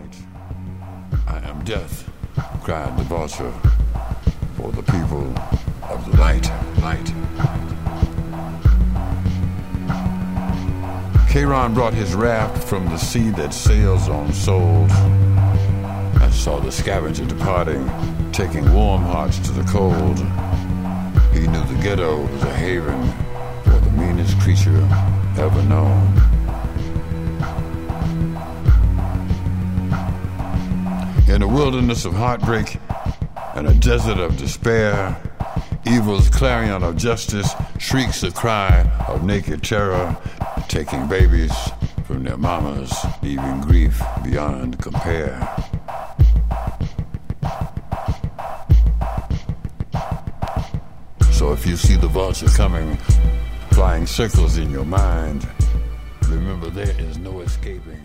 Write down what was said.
night. I am death, cried the vulture, for the people of the light. Charon brought his raft from the sea that sails on souls. I saw the scavenger departing, taking warm hearts to the cold. He knew the ghetto was a haven for the meanest creature ever known. In a wilderness of heartbreak and a desert of despair, evil's clarion of justice shrieks a cry of naked terror, taking babies from their mamas, leaving grief beyond compare. So if you see the vulture coming, flying circles in your mind, remember there is no escaping.